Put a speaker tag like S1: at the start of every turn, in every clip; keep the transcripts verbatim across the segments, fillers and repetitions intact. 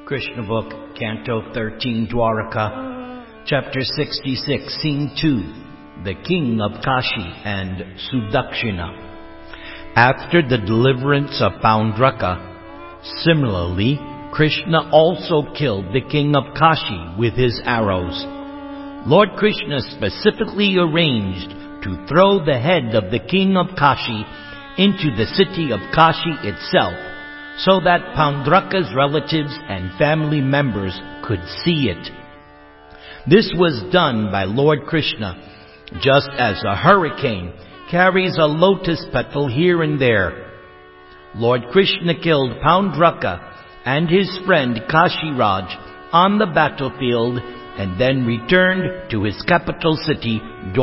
S1: Krishna Book, Canto thirteen, Dwaraka, Chapter sixty-six, Scene two, The King of Kashi and Sudakshina. After the deliverance of Paundraka, similarly, Krishna also killed the king of Kashi with his arrows. Lord Krishna specifically arranged to throw the head of the king of Kashi into the city of Kashi itself, so that Paundraka's relatives and family members could see it. This was done by Lord Krishna, just as a hurricane carries a lotus petal here and there. Lord Krishna killed Paundraka and his friend Kashiraj on the battlefield and then returned to his capital city,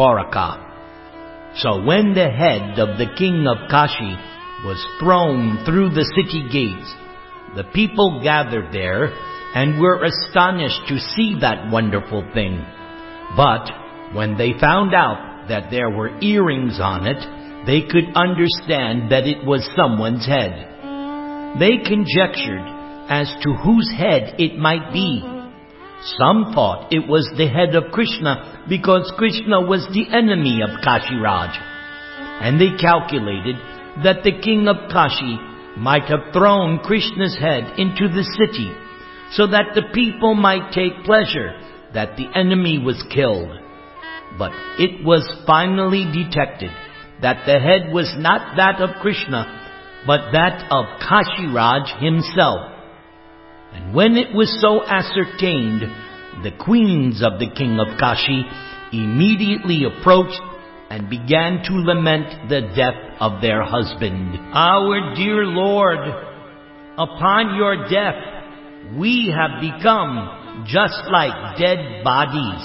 S1: Dwaraka. So when the head of the king of Kashi was thrown through the city gates, the people gathered there and were astonished to see that wonderful thing. But when they found out that there were earrings on it, they could understand that it was someone's head. They conjectured as to whose head it might be. Some thought it was the head of Krishna because Krishna was the enemy of Kashiraj, and they calculated that the king of Kashi might have thrown Krishna's head into the city so that the people might take pleasure that the enemy was killed. But it was finally detected that the head was not that of Krishna, but that of Kashiraj himself. And when it was so ascertained, the queens of the king of Kashi immediately approached and began to lament the death of their husband. "Our dear Lord, upon your death, we have become just like dead bodies."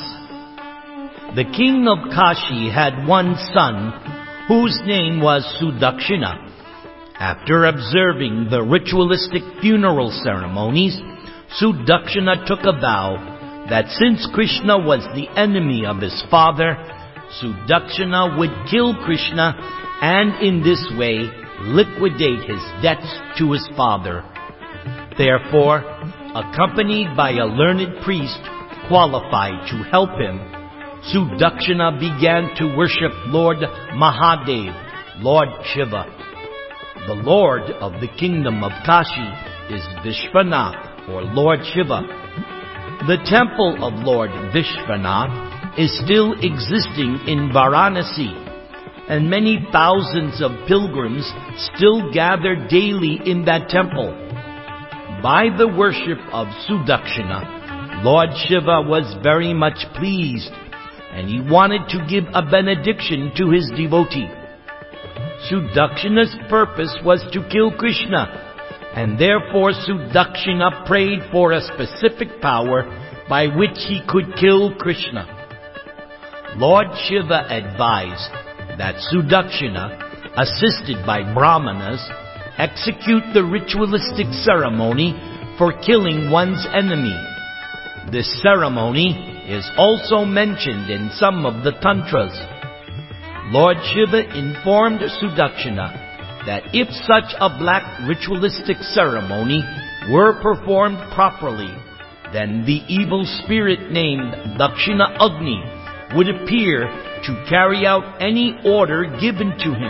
S1: The king of Kashi had one son whose name was Sudakshina. After observing the ritualistic funeral ceremonies, Sudakshina took a vow that since Krishna was the enemy of his father, Sudakshina would kill Krishna and in this way liquidate his debts to his father. Therefore, accompanied by a learned priest qualified to help him, Sudakshina began to worship Lord Mahadev, Lord Shiva. The Lord of the kingdom of Kashi is Vishwanath, or Lord Shiva. The temple of Lord Vishwanath is still existing in Varanasi, and many thousands of pilgrims still gather daily in that temple. By the worship of Sudakshina, Lord Shiva was very much pleased, and he wanted to give a benediction to his devotee. Sudakshina's purpose was to kill Krishna, and therefore Sudakshina prayed for a specific power by which he could kill Krishna. Lord Shiva advised that Sudakshina, assisted by Brahmanas, execute the ritualistic ceremony for killing one's enemy. This ceremony is also mentioned in some of the tantras. Lord Shiva informed Sudakshina that if such a black ritualistic ceremony were performed properly, then the evil spirit named Dakshina Agni would appear to carry out any order given to him.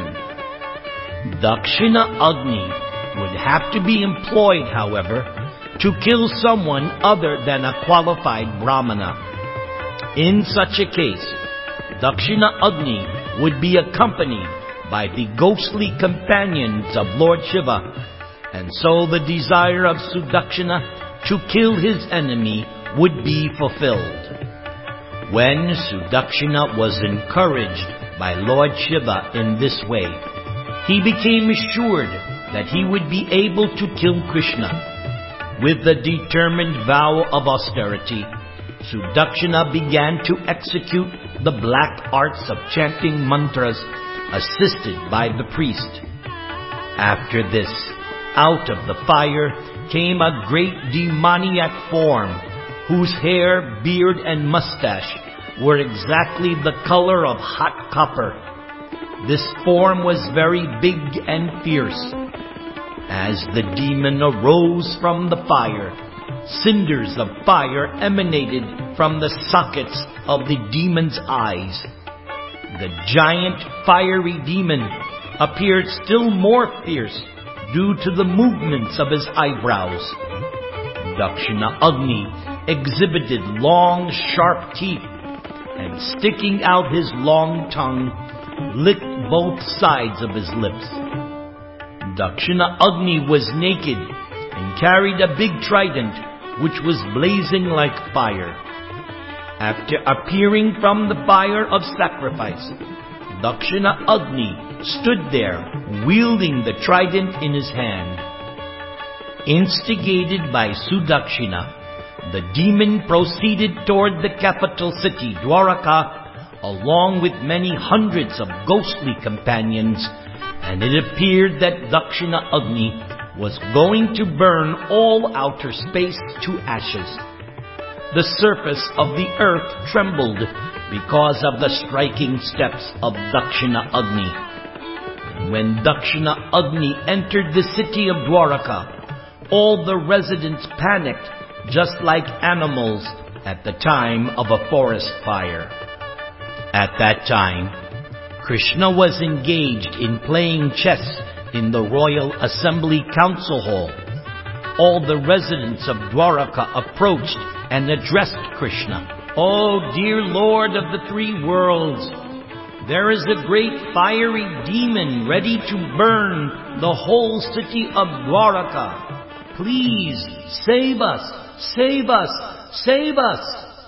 S1: Dakshina Agni would have to be employed, however, to kill someone other than a qualified Brahmana. In such a case, Dakshina Agni would be accompanied by the ghostly companions of Lord Shiva, and so the desire of Sudakshina to kill his enemy would be fulfilled. When Sudakshina was encouraged by Lord Shiva in this way, he became assured that he would be able to kill Krishna. With the determined vow of austerity, Sudakshina began to execute the black arts of chanting mantras, assisted by the priest. After this, out of the fire came a great demoniac form, whose hair, beard, and mustache were exactly the color of hot copper. This form was very big and fierce. As the demon arose from the fire, cinders of fire emanated from the sockets of the demon's eyes. The giant fiery demon appeared still more fierce due to the movements of his eyebrows. Dakshina Agni exhibited long, sharp teeth, and sticking out his long tongue, licked both sides of his lips. Dakshina Agni was naked and carried a big trident which was blazing like fire. After appearing from the fire of sacrifice, Dakshina Agni stood there wielding the trident in his hand. Instigated by Sudakshina, the demon proceeded toward the capital city, Dwaraka, along with many hundreds of ghostly companions, and it appeared that Dakshina Agni was going to burn all outer space to ashes. The surface of the earth trembled because of the striking steps of Dakshina Agni. And when Dakshina Agni entered the city of Dwaraka, all the residents panicked just like animals at the time of a forest fire. At that time, Krishna was engaged in playing chess in the Royal Assembly Council Hall. All the residents of Dwaraka approached and addressed Krishna. "Oh, dear Lord of the three worlds, there is a great fiery demon ready to burn the whole city of Dwaraka. Please save us, save us, save us."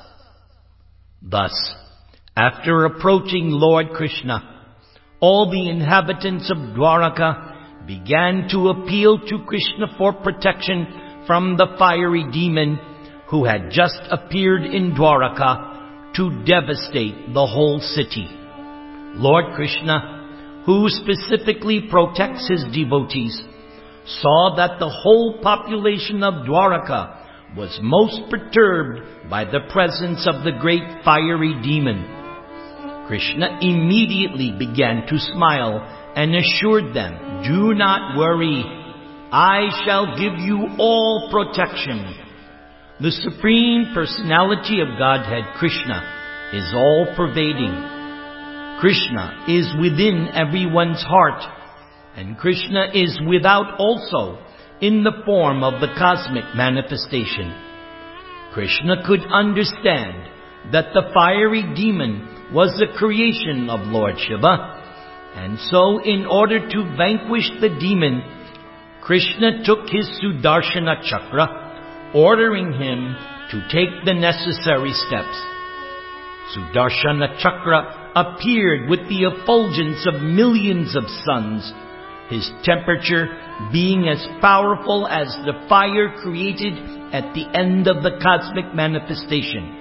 S1: Thus, after approaching Lord Krishna, all the inhabitants of Dwaraka began to appeal to Krishna for protection from the fiery demon who had just appeared in Dwaraka to devastate the whole city. Lord Krishna, who specifically protects his devotees, saw that the whole population of Dwaraka was most perturbed by the presence of the great fiery demon. Krishna immediately began to smile and assured them, "Do not worry, I shall give you all protection." The Supreme Personality of Godhead, Krishna, is all-pervading. Krishna is within everyone's heart, and Krishna is without also in the form of the cosmic manifestation. Krishna could understand that the fiery demon was a creation of Lord Shiva, and so in order to vanquish the demon, Krishna took his Sudarshana Chakra, ordering him to take the necessary steps. Sudarshana Chakra appeared with the effulgence of millions of suns, his temperature being as powerful as the fire created at the end of the cosmic manifestation.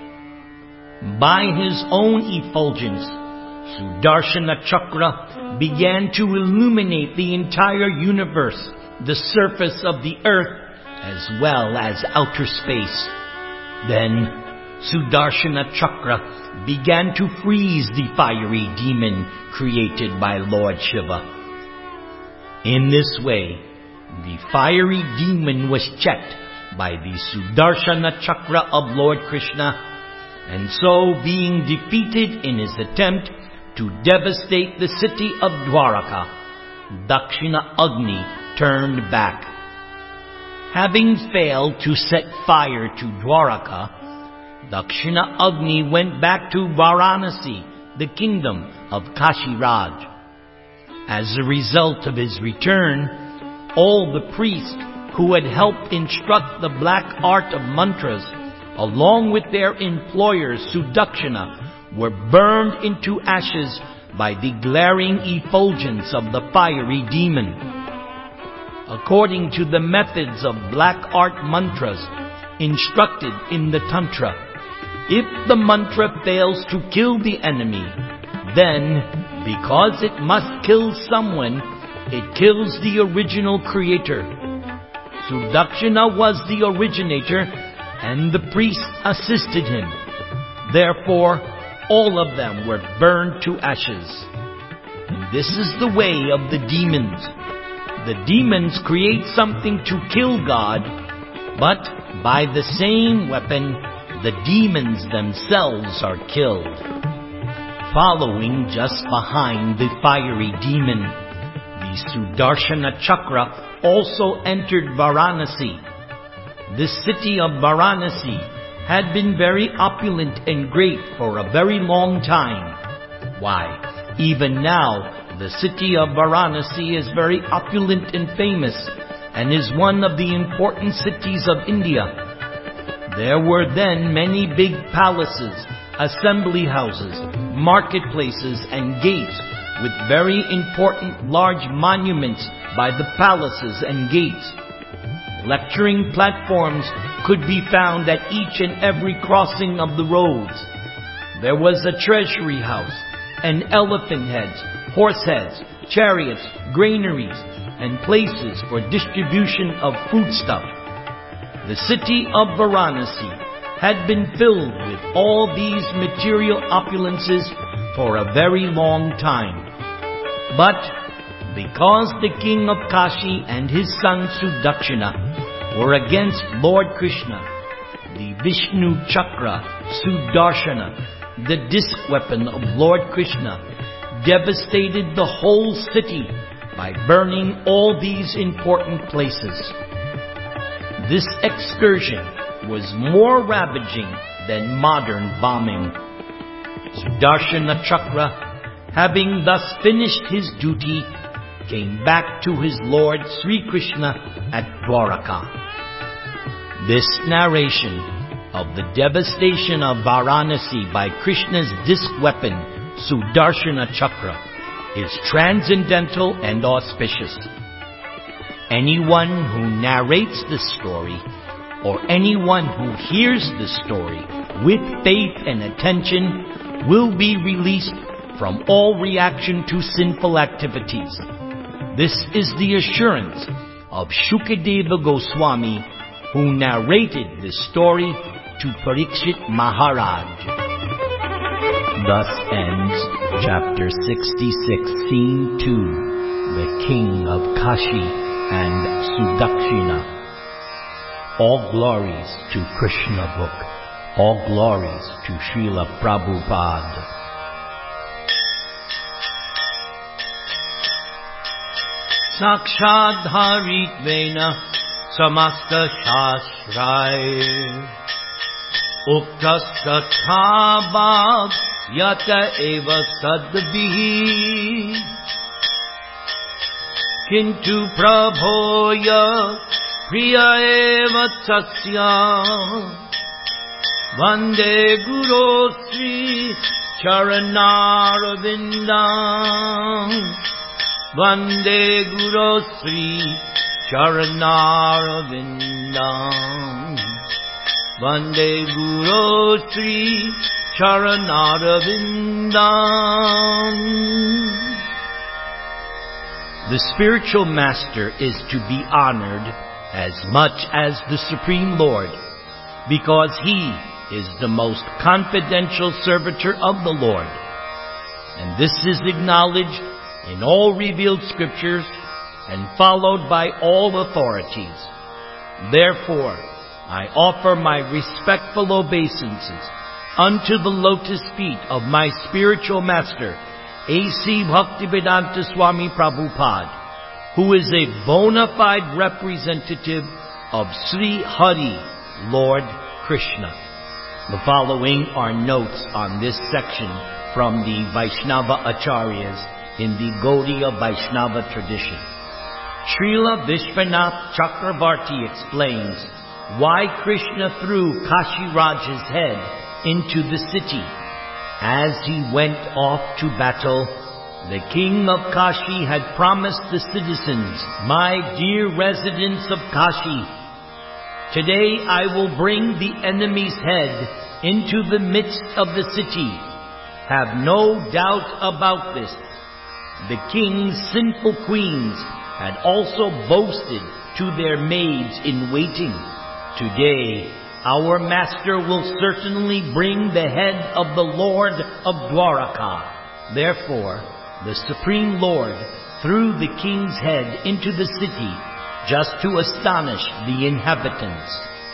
S1: By his own effulgence, Sudarshana Chakra began to illuminate the entire universe, the surface of the earth, as well as outer space. Then, Sudarshana Chakra began to freeze the fiery demon created by Lord Shiva. In this way, the fiery demon was checked by the Sudarshana Chakra of Lord Krishna, and so being defeated in his attempt to devastate the city of Dwaraka, Dakshina Agni turned back. Having failed to set fire to Dwaraka, Dakshina Agni went back to Varanasi, the kingdom of Kashi Raj. As a result of his return, all the priests who had helped instruct the black art of mantras, along with their employer Sudakshina, were burned into ashes by the glaring effulgence of the fiery demon. According to the methods of black art mantras instructed in the Tantra, if the mantra fails to kill the enemy, then, because it must kill someone, it kills the original creator. Sudakshina was the originator, and the priests assisted him. Therefore, all of them were burned to ashes. And this is the way of the demons. The demons create something to kill God, But by the same weapon, the demons themselves are killed. Following just behind the fiery demon, the Sudarshana Chakra also entered Varanasi. The city of Varanasi had been very opulent and great for a very long time. Why, even now, the city of Varanasi is very opulent and famous, and is one of the important cities of India. There were then many big palaces, assembly houses, marketplaces, and gates, with very important large monuments by the palaces and gates. Lecturing platforms could be found at each and every crossing of the roads. There was a treasury house, and elephant heads, horse heads, chariots, granaries, and places for distribution of foodstuff. The city of Varanasi had been filled with all these material opulences for a very long time. But because the king of Kashi and his son Sudakshina were against Lord Krishna, the Vishnu Chakra, Sudarshana, the disc weapon of Lord Krishna, devastated the whole city by burning all these important places. This excursion was more ravaging than modern bombing. Sudarshana Chakra, having thus finished his duty, came back to his Lord Sri Krishna at Dwaraka. This narration of the devastation of Varanasi by Krishna's disc weapon, Sudarshana Chakra, is transcendental and auspicious. Anyone who narrates this story, or anyone who hears this story with faith and attention, will be released from all reaction to sinful activities. This is the assurance of Shukadeva Goswami, who narrated this story to Parikshit Maharaj. Thus ends chapter sixty-six, scene two, the king of Kashi and Sudakshina. All glories to Krishna book. All glories to Srila Prabhupada. Sakshad Haritvena Samasta Shastrai Uktas Kathabhav Yata Eva Sadvihi Kintu Prabhoya Priya Eva Tasya Vande Guru Sri Charanarvindam Vande Guru Sri Charanarvindam Vande Guru Sri Charanarvindam. The spiritual master is to be honored as much as the Supreme Lord, because he is the most confidential servitor of the Lord. And this is acknowledged in all revealed scriptures and followed by all authorities. Therefore, I offer my respectful obeisances unto the lotus feet of my spiritual master, A C Bhaktivedanta Swami Prabhupada, who is a bona fide representative of Sri Hari, Lord Krishna. The following are notes on this section from the Vaishnava Acharyas in the Gaudiya Vaishnava tradition. Srila Vishwanath Chakravarti explains why Krishna threw Kashi Raja's head into the city. As he went off to battle, the king of Kashi had promised the citizens, "My dear residents of Kashi, today I will bring the enemy's head into the midst of the city. Have no doubt about this." The king's sinful queens had also boasted to their maids in waiting, "Today our master will certainly bring the head of the Lord of Dwaraka." Therefore, the Supreme Lord threw the king's head into the city, just to astonish the inhabitants.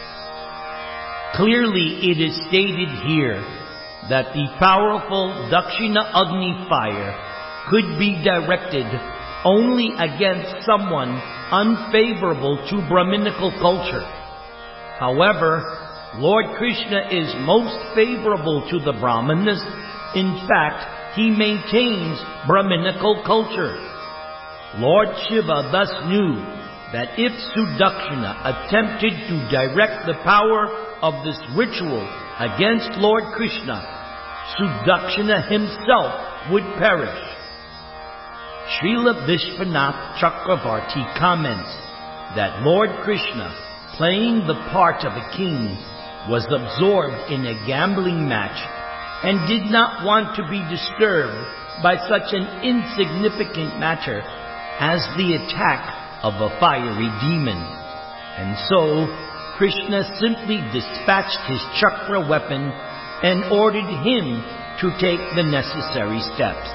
S1: Clearly it is stated here that the powerful Dakshina Agni fire could be directed only against someone unfavorable to Brahminical culture. However, Lord Krishna is most favorable to the Brahmanas. In fact, he maintains Brahminical culture. Lord Shiva thus knew that if Sudakshina attempted to direct the power of this ritual against Lord Krishna, Sudakshina himself would perish. Srila Vishwanath Chakravarti comments that Lord Krishna, playing the part of a king, was absorbed in a gambling match and did not want to be disturbed by such an insignificant matter as the attack of a fiery demon. And so, Krishna simply dispatched his chakra weapon and ordered him to take the necessary steps.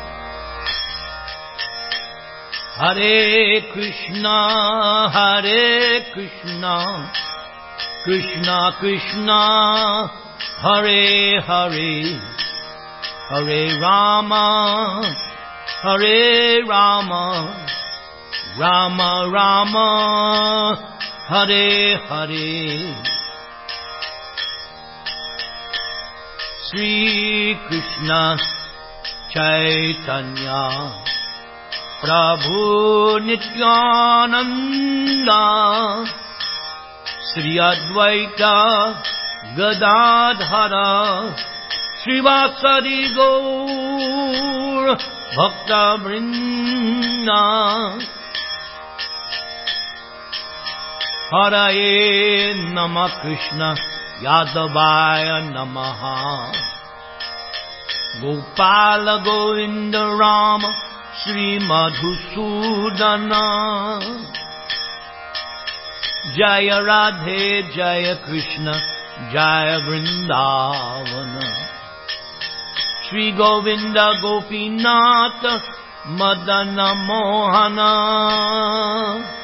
S1: Hare Krishna, Hare Krishna, Krishna Krishna, Hare Hare, Hare Rama, Hare Rama, Rama Rama, Hare Hare. Sri Krishna Chaitanya Prabhu Nityananda Sri Advaita Gadadhara Srivasadi Gaur Bhakta Vrinda. Haraye Namah Krishna Yadavaya Namaha Gopala Govinda Rama Sri Madhusudana. Jaya Radhe Jaya Krishna Jaya Vrindavana. Sri Govinda Gopinath Madana Mohana.